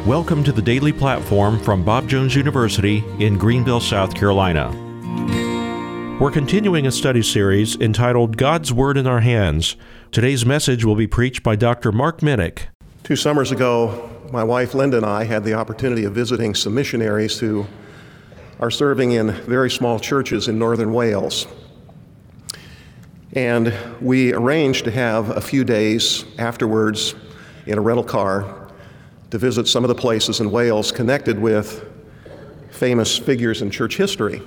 Welcome to the Daily Platform from Bob Jones University in Greenville, South Carolina. We're continuing a study series entitled God's Word in Our Hands. Today's message will be preached by Dr. Mark Minnick. 2 summers ago, my wife Linda and I had the opportunity of visiting some missionaries who are serving in very small churches in northern Wales. And we arranged to have a few days afterwards in a rental car to visit some of the places in Wales connected with famous figures in church history.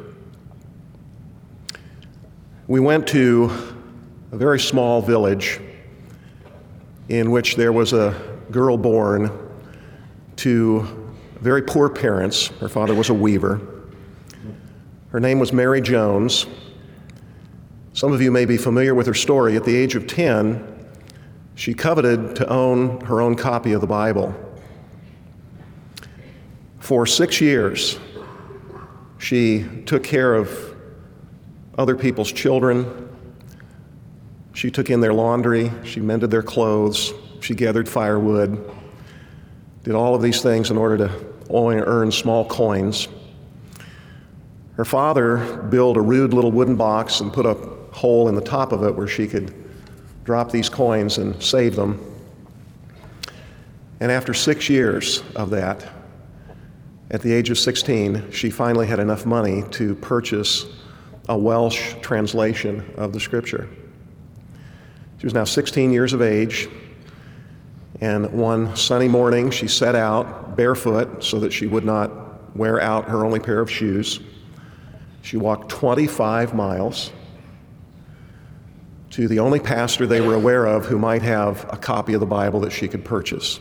We went to a very small village in which there was a girl born to very poor parents. Her father was a weaver. Her name was Mary Jones. Some of you may be familiar with her story. At the age of 10, she coveted to own her own copy of the Bible. For 6 years, she took care of other people's children. She took in their laundry. She mended their clothes. She gathered firewood, did all of these things in order to only earn small coins. Her father built a rude little wooden box and put a hole in the top of it where she could drop these coins and save them. And after 6 years of that, at the age of 16, she finally had enough money to purchase a Welsh translation of the Scripture. She was now 16 years of age, and one sunny morning she set out barefoot so that she would not wear out her only pair of shoes. She walked 25 miles to the only pastor they were aware of who might have a copy of the Bible that she could purchase.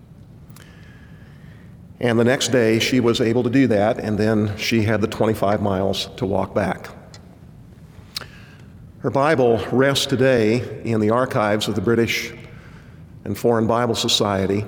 And the next day, she was able to do that, and then she had the 25 miles to walk back. Her Bible rests today in the archives of the British and Foreign Bible Society,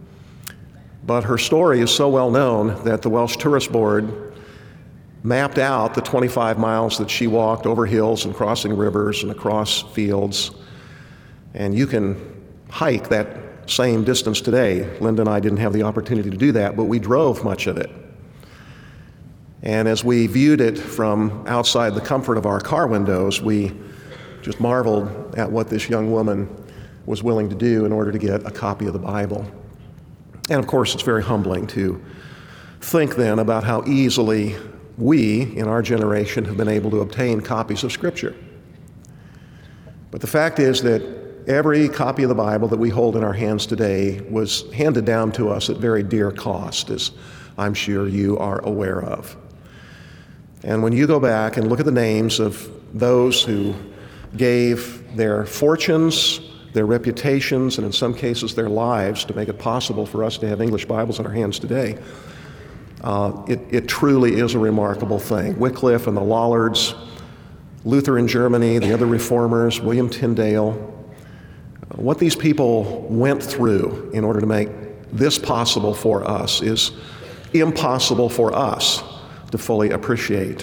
but her story is so well known that the Welsh Tourist Board mapped out the 25 miles that she walked over hills and crossing rivers and across fields, and you can hike that same distance today. Linda and I didn't have the opportunity to do that, but we drove much of it. And as we viewed it from outside the comfort of our car windows, we just marveled at what this young woman was willing to do in order to get a copy of the Bible. And of course, it's very humbling to think then about how easily we, in our generation, have been able to obtain copies of Scripture. But the fact is that every copy of the Bible that we hold in our hands today was handed down to us at very dear cost, as I'm sure you are aware of. And when you go back and look at the names of those who gave their fortunes, their reputations, and in some cases their lives to make it possible for us to have English Bibles in our hands today, it truly is a remarkable thing. Wycliffe and the Lollards, Luther in Germany, the other reformers, William Tyndale. What these people went through in order to make this possible for us is impossible for us to fully appreciate.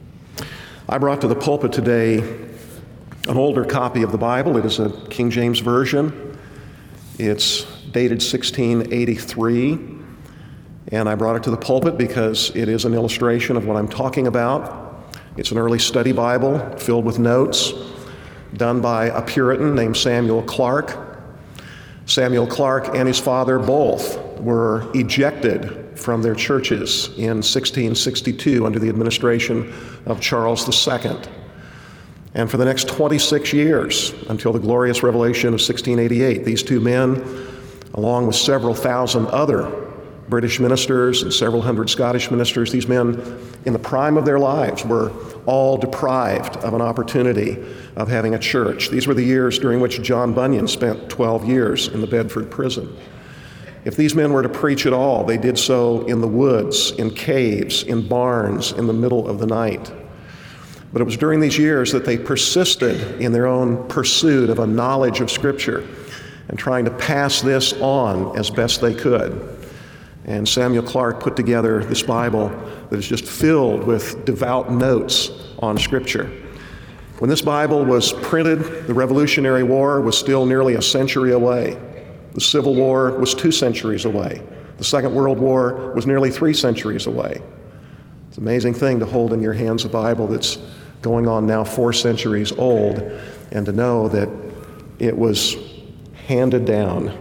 I brought to the pulpit today an older copy of the Bible. It is a King James Version. It's dated 1683, and I brought it to the pulpit because it is an illustration of what I'm talking about. It's an early study Bible filled with notes, done by a Puritan named Samuel Clarke. Samuel Clarke and his father both were ejected from their churches in 1662 under the administration of Charles II. And for the next 26 years, until the glorious revelation of 1688, these two men, along with several thousand other British ministers and several hundred Scottish ministers, these men in the prime of their lives were all deprived of an opportunity of having a church. These were the years during which John Bunyan spent 12 years in the Bedford prison. If these men were to preach at all, they did so in the woods, in caves, in barns, in the middle of the night. But it was during these years that they persisted in their own pursuit of a knowledge of Scripture and trying to pass this on as best they could. And Samuel Clarke put together this Bible that is just filled with devout notes on Scripture. When this Bible was printed, the Revolutionary War was still nearly a century away. The Civil War was 2 centuries away. The Second World War was nearly 3 centuries away. It's an amazing thing to hold in your hands a Bible that's going on now 4 centuries old, and to know that it was handed down.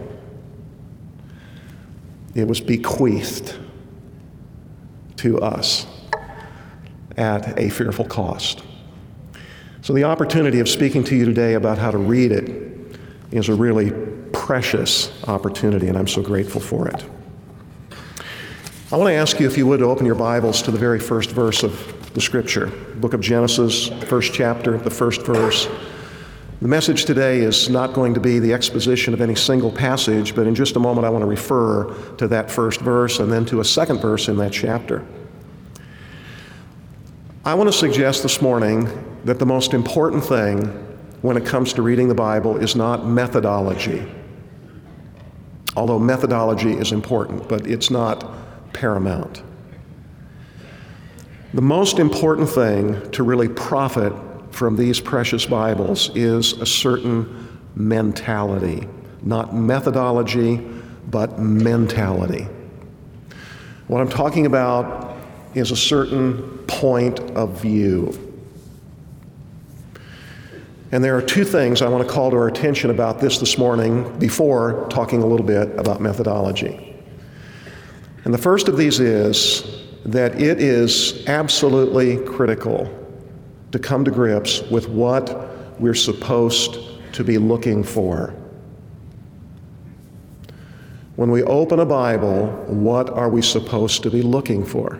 It was bequeathed to us at a fearful cost. So the opportunity of speaking to you today about how to read it is a really precious opportunity, and I'm so grateful for it. I want to ask you, if you would, to open your Bibles to the very first verse of the Scripture, book of Genesis, first chapter, the first verse. The message today is not going to be the exposition of any single passage, but in just a moment I want to refer to that first verse and then to a second verse in that chapter. I want to suggest this morning that the most important thing when it comes to reading the Bible is not methodology. Although methodology is important, but it's not paramount. The most important thing to really profit from these precious Bibles is a certain mentality. Not methodology, but mentality. What I'm talking about is a certain point of view. And there are 2 things I want to call to our attention about this morning before talking a little bit about methodology. And the first of these is that it is absolutely critical to come to grips with what we're supposed to be looking for. When we open a Bible, what are we supposed to be looking for?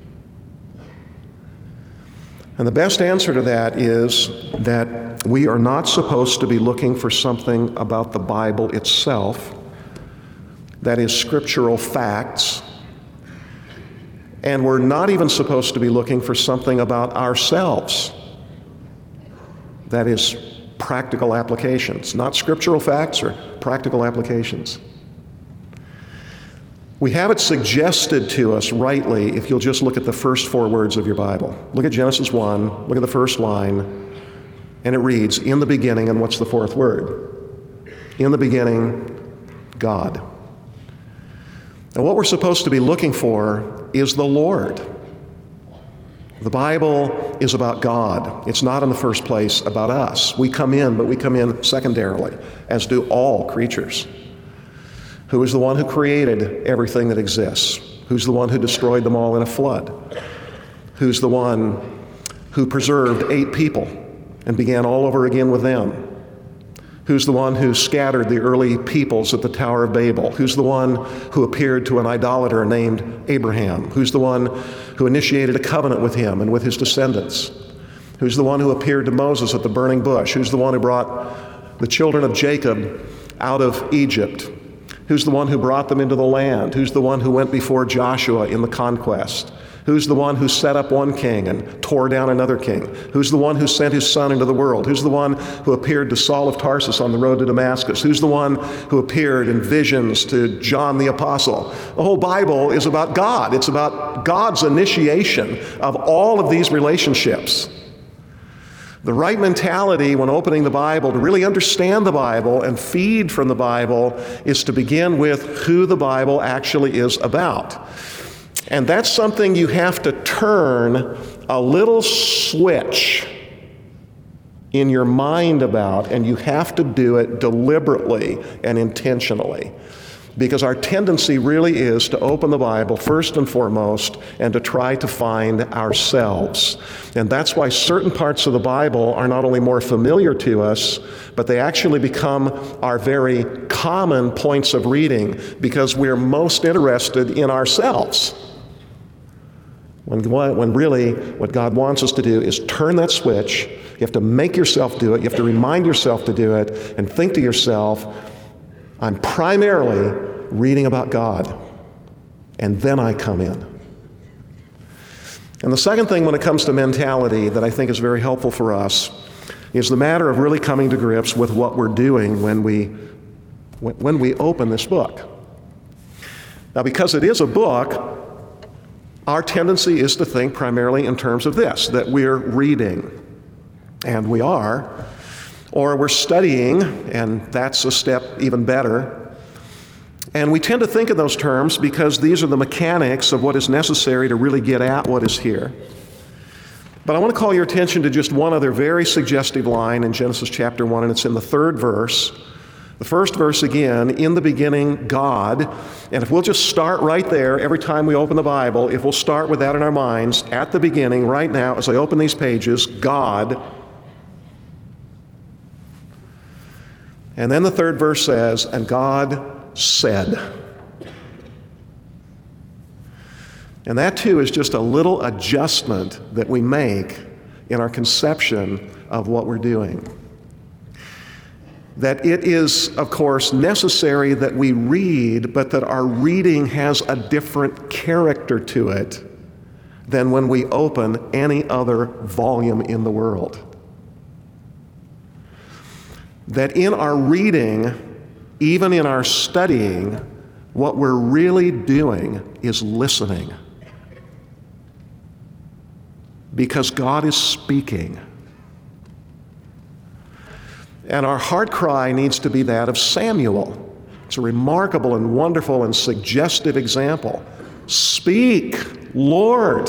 And the best answer to that is that we are not supposed to be looking for something about the Bible itself, that is scriptural facts, and we're not even supposed to be looking for something about ourselves, that is practical applications, not scriptural facts or practical applications. We have it suggested to us rightly if you'll just look at the first 4 words of your Bible. Look at Genesis 1, look at the first line, and it reads, "In the beginning," and what's the 4th word? In the beginning, God. And what we're supposed to be looking for is the Lord. The Bible is about God. It's not in the first place about us. We come in, but we come in secondarily, as do all creatures. Who is the one who created everything that exists? Who's the one who destroyed them all in a flood? Who's the one who preserved 8 people and began all over again with them? Who's the one who scattered the early peoples at the Tower of Babel? Who's the one who appeared to an idolater named Abraham? Who's the one who initiated a covenant with him and with his descendants? Who's the one who appeared to Moses at the burning bush? Who's the one who brought the children of Jacob out of Egypt? Who's the one who brought them into the land? Who's the one who went before Joshua in the conquest? Who's the one who set up one king and tore down another king? Who's the one who sent his son into the world? Who's the one who appeared to Saul of Tarsus on the road to Damascus? Who's the one who appeared in visions to John the Apostle? The whole Bible is about God. It's about God's initiation of all of these relationships. The right mentality when opening the Bible to really understand the Bible and feed from the Bible is to begin with who the Bible actually is about. And that's something you have to turn a little switch in your mind about, and you have to do it deliberately and intentionally. Because our tendency really is to open the Bible first and foremost and to try to find ourselves. And that's why certain parts of the Bible are not only more familiar to us, but they actually become our very common points of reading because we're most interested in ourselves. When really what God wants us to do is turn that switch. You have to make yourself do it. You have to remind yourself to do it and think to yourself, I'm primarily reading about God, and then I come in. And the second thing when it comes to mentality that I think is very helpful for us is the matter of really coming to grips with what we're doing when we open this book. Now, because it is a book, our tendency is to think primarily in terms of this, that we're reading, and we are, or we're studying, and that's a step even better. And we tend to think in those terms because these are the mechanics of what is necessary to really get at what is here. But I want to call your attention to just one other very suggestive line in Genesis chapter 1, and it's in the 3rd verse. The first verse again, in the beginning, God. And if we'll just start right there every time we open the Bible, if we'll start with that in our minds, at the beginning, right now, as I open these pages, God. And then the 3rd verse says, and God said. And that too is just a little adjustment that we make in our conception of what we're doing. That it is, of course, necessary that we read, but that our reading has a different character to it than when we open any other volume in the world. That in our reading, even in our studying, what we're really doing is listening. Because God is speaking. And our heart cry needs to be that of Samuel. It's a remarkable and wonderful and suggestive example. Speak, Lord,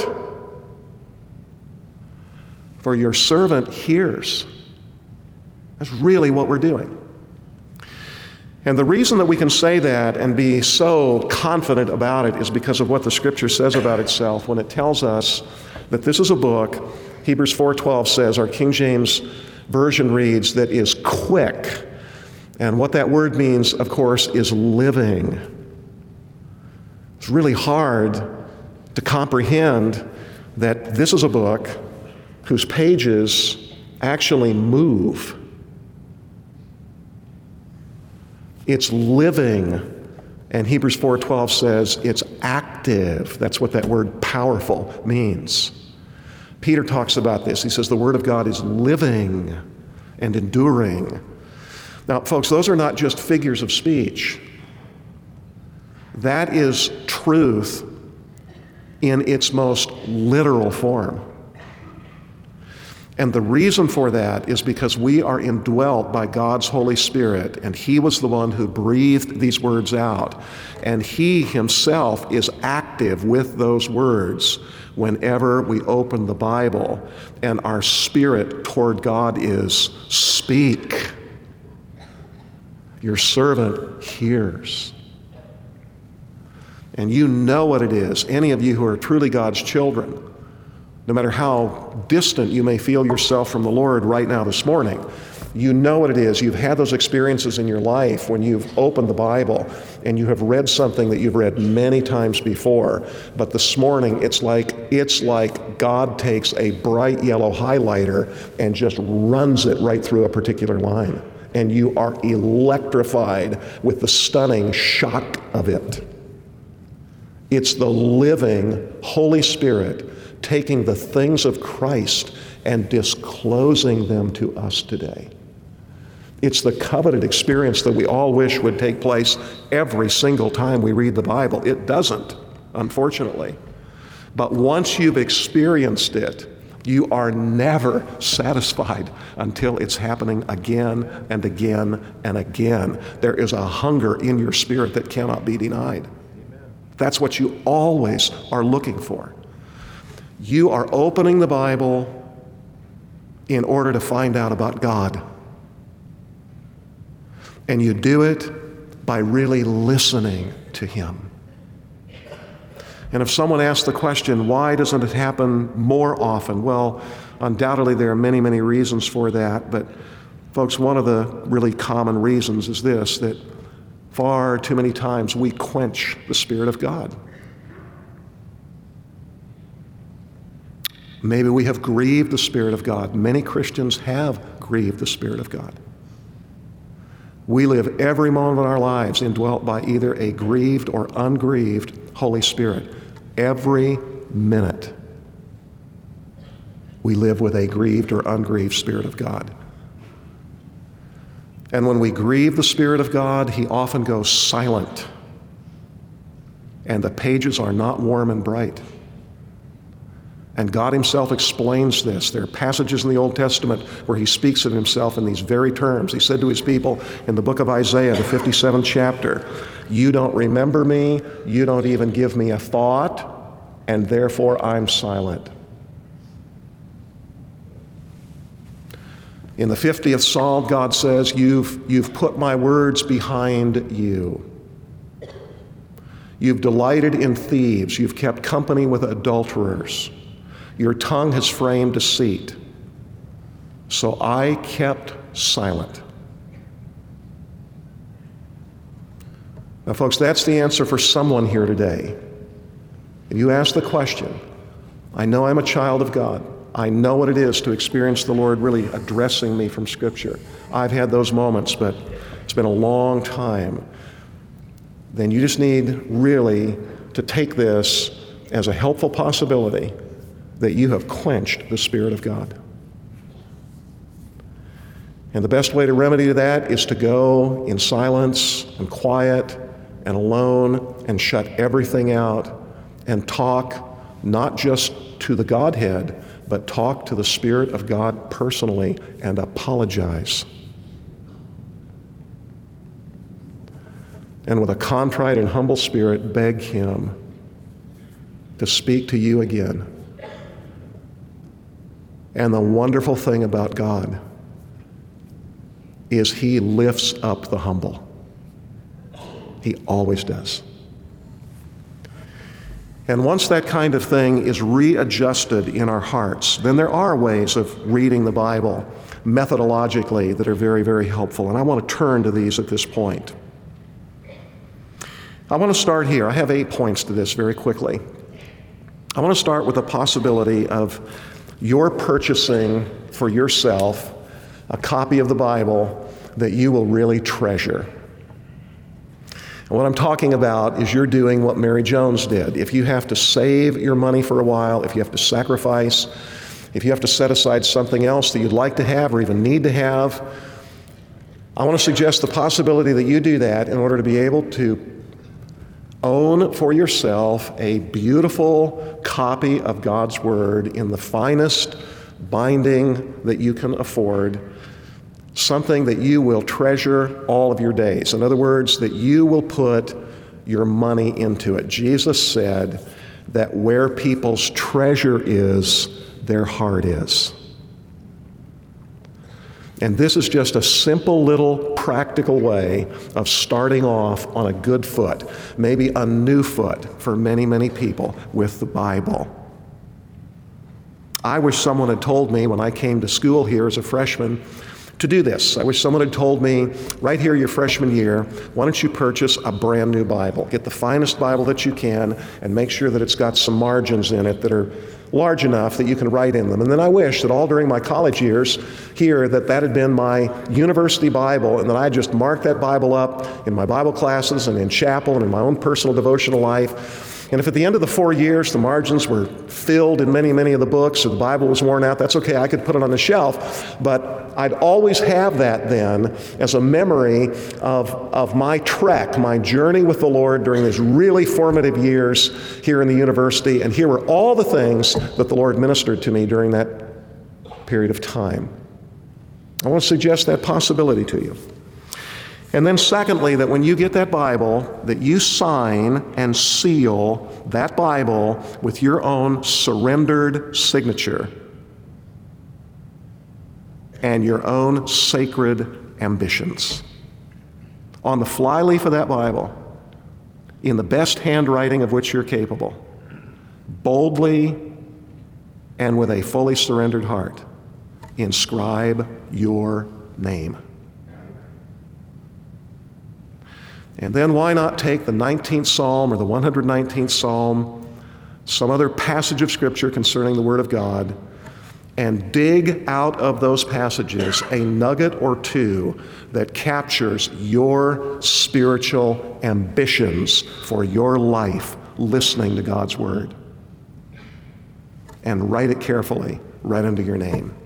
for your servant hears. That's really what we're doing. And the reason that we can say that and be so confident about it is because of what the Scripture says about itself when it tells us that this is a book, Hebrews 4:12 says, our King James Version reads, that is quick. And what that word means, of course, is living. It's really hard to comprehend that this is a book whose pages actually move. It's living, and Hebrews 4:12 says it's active. That's what that word powerful means. Peter talks about this. He says the Word of God is living and enduring. Now, folks, those are not just figures of speech. That is truth in its most literal form. And the reason for that is because we are indwelt by God's Holy Spirit, and He was the one who breathed these words out. And He Himself is active with those words whenever we open the Bible, and our spirit toward God is, speak. Your servant hears. And you know what it is. Any of you who are truly God's children, no matter how distant you may feel yourself from the Lord right now this morning, you know what it is. You've had those experiences in your life when you've opened the Bible and you have read something that you've read many times before, but this morning it's like God takes a bright yellow highlighter and just runs it right through a particular line, and you are electrified with the stunning shock of it. It's the living Holy Spirit taking the things of Christ and disclosing them to us today. It's the coveted experience that we all wish would take place every single time we read the Bible. It doesn't, unfortunately. But once you've experienced it, you are never satisfied until it's happening again and again and again. There is a hunger in your spirit that cannot be denied. That's what you always are looking for. You are opening the Bible in order to find out about God. And you do it by really listening to Him. And if someone asks the question, why doesn't it happen more often? Well, undoubtedly there are many, many reasons for that. But folks, one of the really common reasons is this, that far too many times we quench the Spirit of God. Maybe we have grieved the Spirit of God. Many Christians have grieved the Spirit of God. We live every moment of our lives indwelt by either a grieved or ungrieved Holy Spirit. Every minute we live with a grieved or ungrieved Spirit of God. And when we grieve the Spirit of God, He often goes silent. And the pages are not warm and bright. And God Himself explains this. There are passages in the Old Testament where He speaks of Himself in these very terms. He said to His people in the book of Isaiah, the 57th chapter, You don't remember me. You don't even give me a thought, and therefore I'm silent. In the 50th Psalm, God says, you've put my words behind you. You've delighted in thieves. You've kept company with adulterers. Your tongue has framed deceit. So I kept silent. Now, folks, that's the answer for someone here today. If you ask the question, I know I'm a child of God. I know what it is to experience the Lord really addressing me from Scripture. I've had those moments, but it's been a long time. Then you just need really to take this as a helpful possibility that you have quenched the Spirit of God. And the best way to remedy that is to go in silence and quiet and alone and shut everything out and talk not just to the Godhead, but talk to the Spirit of God personally and apologize. And with a contrite and humble spirit, beg Him to speak to you again. And the wonderful thing about God is He lifts up the humble. He always does. And once that kind of thing is readjusted in our hearts, then there are ways of reading the Bible methodologically that are very, very helpful. And I want to turn to these at this point. I want to start here. I have 8 points to this very quickly. I want to start with the possibility of your purchasing for yourself a copy of the Bible that you will really treasure. And what I'm talking about is you're doing what Mary Jones did. If you have to save your money for a while, if you have to sacrifice, if you have to set aside something else that you'd like to have or even need to have, I want to suggest the possibility that you do that in order to be able to own for yourself a beautiful copy of God's Word in the finest binding that you can afford, something that you will treasure all of your days. In other words, that you will put your money into it. Jesus said that where people's treasure is, their heart is. And this is just a simple little practical way of starting off on a good foot, maybe a new foot for many, many people with the Bible. I wish someone had told me when I came to school here as a freshman to do this. I wish someone had told me, right here your freshman year, why don't you purchase a brand new Bible? Get the finest Bible that you can and make sure that it's got some margins in it that are large enough that you can write in them. And then I wish that all during my college years here that had been my university Bible and that I just marked that Bible up in my Bible classes and in chapel and in my own personal devotional life. And if at the end of the 4 years the margins were filled in many, many of the books or the Bible was worn out, that's okay, I could put it on the shelf. But I'd always have that then as a memory of my trek, my journey with the Lord during these really formative years here in the university. And here were all the things that the Lord ministered to me during that period of time. I want to suggest that possibility to you. And then secondly, that when you get that Bible, that you sign and seal that Bible with your own surrendered signature and your own sacred ambitions. On the flyleaf of that Bible, in the best handwriting of which you're capable, boldly and with a fully surrendered heart, inscribe your name. And then why not take the 19th Psalm or the 119th Psalm, some other passage of Scripture concerning the Word of God, and dig out of those passages a nugget or two that captures your spiritual ambitions for your life listening to God's Word. And write it carefully, right under your name.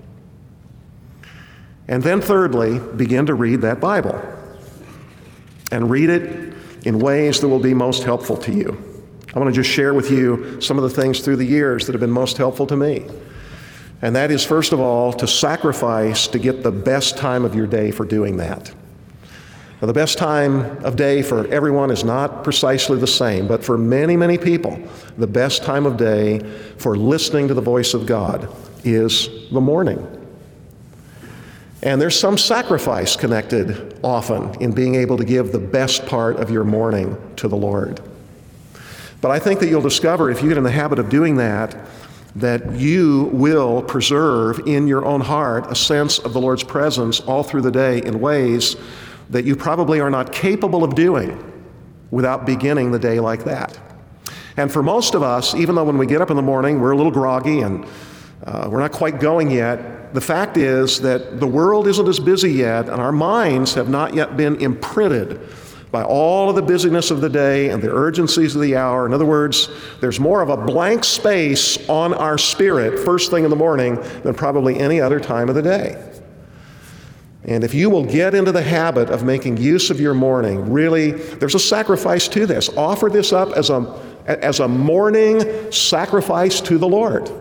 And then thirdly, begin to read that Bible. And read it in ways that will be most helpful to you. I want to just share with you some of the things through the years that have been most helpful to me. And that is, first of all, to sacrifice to get the best time of your day for doing that. Now, the best time of day for everyone is not precisely the same, but for many, many people, the best time of day for listening to the voice of God is the morning. And there's some sacrifice connected often in being able to give the best part of your morning to the Lord. But I think that you'll discover, if you get in the habit of doing that you will preserve in your own heart a sense of the Lord's presence all through the day in ways that you probably are not capable of doing without beginning the day like that. And for most of us, even though when we get up in the morning, we're a little groggy and we're not quite going yet, the fact is that the world isn't as busy yet, and our minds have not yet been imprinted by all of the busyness of the day and the urgencies of the hour. In other words, there's more of a blank space on our spirit first thing in the morning than probably any other time of the day. And if you will get into the habit of making use of your morning, really, there's a sacrifice to this. Offer this up as a morning sacrifice to the Lord.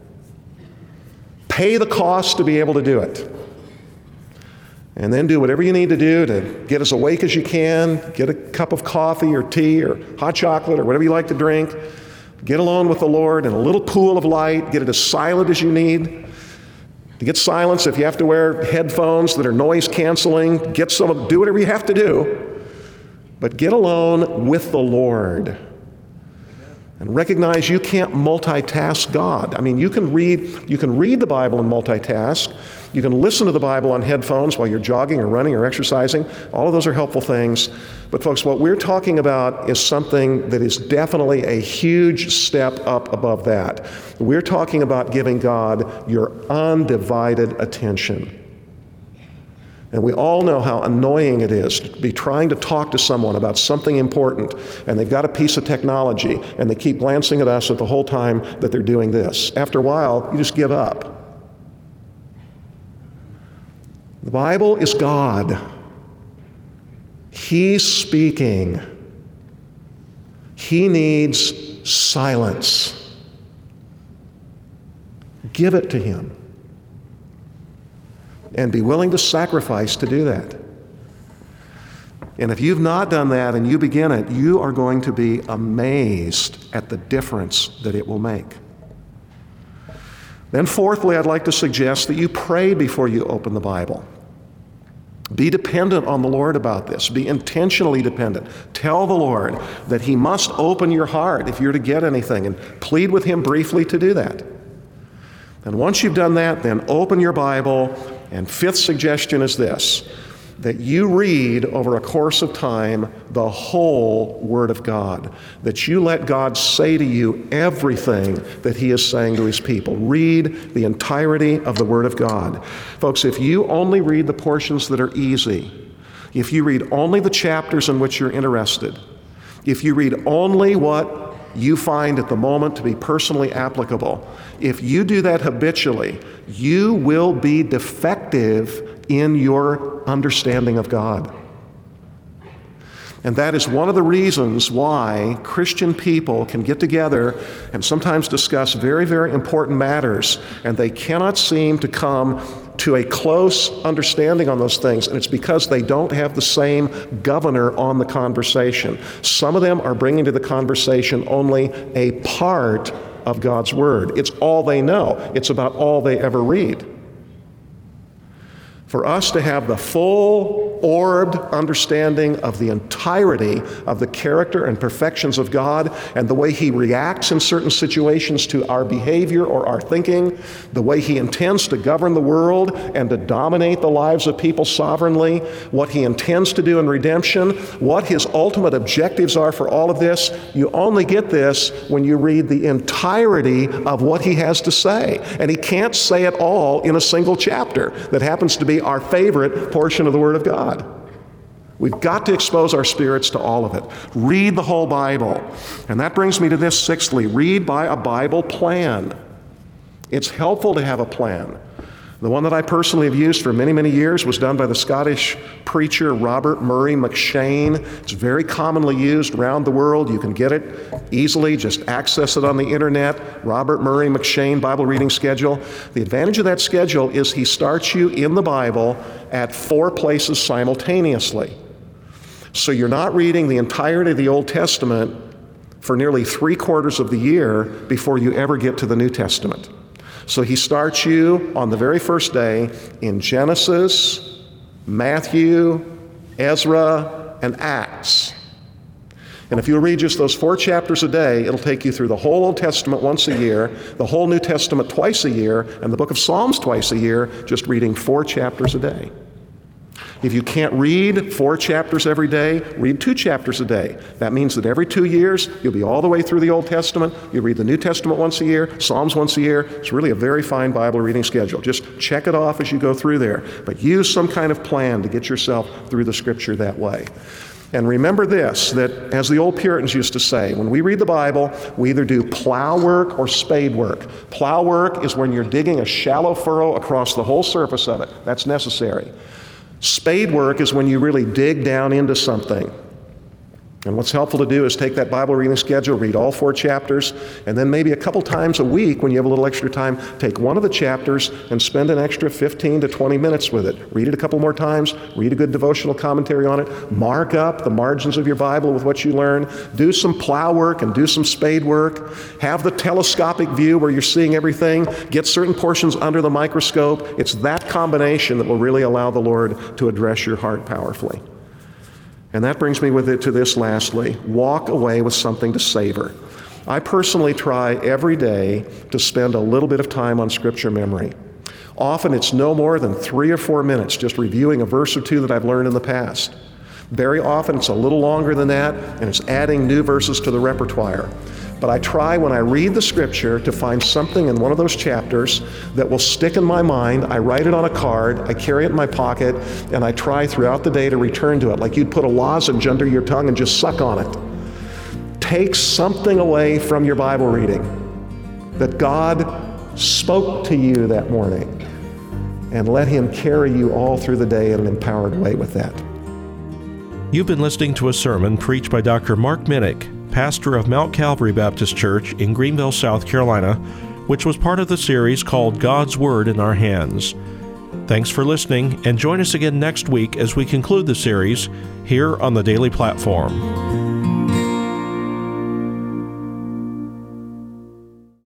Pay the cost to be able to do it. And then do whatever you need to do to get as awake as you can. Get a cup of coffee or tea or hot chocolate or whatever you like to drink. Get alone with the Lord in a little pool of light. Get it as silent as you need. To get silence, if you have to wear headphones that are noise canceling, do whatever you have to do. But get alone with the Lord. And recognize you can't multitask God. I mean, you can read the Bible and multitask. You can listen to the Bible on headphones while you're jogging or running or exercising. All of those are helpful things. But folks, what we're talking about is something that is definitely a huge step up above that. We're talking about giving God your undivided attention. And we all know how annoying it is to be trying to talk to someone about something important, and they've got a piece of technology, and they keep glancing at us at the whole time that they're doing this. After a while, you just give up. The Bible is God. He's speaking. He needs silence. Give it to Him. And be willing to sacrifice to do that. And if you've not done that and you begin it, you are going to be amazed at the difference that it will make. Then fourthly, I'd like to suggest that you pray before you open the Bible. Be dependent on the Lord about this. Be intentionally dependent. Tell the Lord that He must open your heart if you're to get anything, and plead with Him briefly to do that. And once you've done that, then open your Bible. And fifth suggestion is this, that you read over a course of time the whole Word of God, that you let God say to you everything that He is saying to His people. Read the entirety of the Word of God. Folks, if you only read the portions that are easy, if you read only the chapters in which you're interested, if you read only what you find at the moment to be personally applicable, if you do that habitually, you will be defective in your understanding of God. And that is one of the reasons why Christian people can get together and sometimes discuss very, very important matters, and they cannot seem to come to a close understanding on those things, and it's because they don't have the same governor on the conversation. Some of them are bringing to the conversation only a part of God's Word. It's all they know. It's about all they ever read. For us to have the full, orbed understanding of the entirety of the character and perfections of God and the way He reacts in certain situations to our behavior or our thinking, the way He intends to govern the world and to dominate the lives of people sovereignly, what He intends to do in redemption, what His ultimate objectives are for all of this, you only get this when you read the entirety of what He has to say. And He can't say it all in a single chapter that happens to be our favorite portion of the Word of God. We've got to expose our spirits to all of it. Read the whole Bible. And that brings me to this, sixthly, read by a Bible plan. It's helpful to have a plan. The one that I personally have used for many, many years was done by the Scottish preacher Robert Murray McCheyne. It's very commonly used around the world. You can get it easily. Just access it on the internet. Robert Murray McCheyne Bible reading schedule. The advantage of that schedule is he starts you in the Bible at 4 places simultaneously. So you're not reading the entirety of the Old Testament for nearly 3/4 of the year before you ever get to the New Testament. So he starts you on the very first day in Genesis, Matthew, Ezra, and Acts. And if you read just those 4 chapters a day, it'll take you through the whole Old Testament once a year, the whole New Testament twice a year, and the book of Psalms twice a year, just reading 4 chapters a day. If you can't read 4 chapters every day, read 2 chapters a day. That means that every 2 years, you'll be all the way through the Old Testament. You read the New Testament once a year, Psalms once a year. It's really a very fine Bible reading schedule. Just check it off as you go through there. But use some kind of plan to get yourself through the Scripture that way. And remember this, that as the old Puritans used to say, when we read the Bible, we either do plow work or spade work. Plow work is when you're digging a shallow furrow across the whole surface of it. That's necessary. Spade work is when you really dig down into something. And what's helpful to do is take that Bible reading schedule, read all 4 chapters, and then maybe a couple times a week when you have a little extra time, take one of the chapters and spend an extra 15 to 20 minutes with it. Read it a couple more times, read a good devotional commentary on it, mark up the margins of your Bible with what you learn, do some plow work and do some spade work, have the telescopic view where you're seeing everything, get certain portions under the microscope. It's that combination that will really allow the Lord to address your heart powerfully. And that brings me with it to this lastly, walk away with something to savor. I personally try every day to spend a little bit of time on Scripture memory. Often it's no more than 3 or 4 minutes just reviewing a verse or 2 that I've learned in the past. Very often it's a little longer than that, and it's adding new verses to the repertoire. But I try when I read the Scripture to find something in one of those chapters that will stick in my mind. I write it on a card, I carry it in my pocket, and I try throughout the day to return to it, like you'd put a lozenge under your tongue and just suck on it. Take something away from your Bible reading that God spoke to you that morning, and let Him carry you all through the day in an empowered way with that. You've been listening to a sermon preached by Dr. Mark Minnick, pastor of Mount Calvary Baptist Church in Greenville, South Carolina, which was part of the series called God's Word in Our Hands. Thanks for listening, and join us again next week as we conclude the series here on the Daily Platform.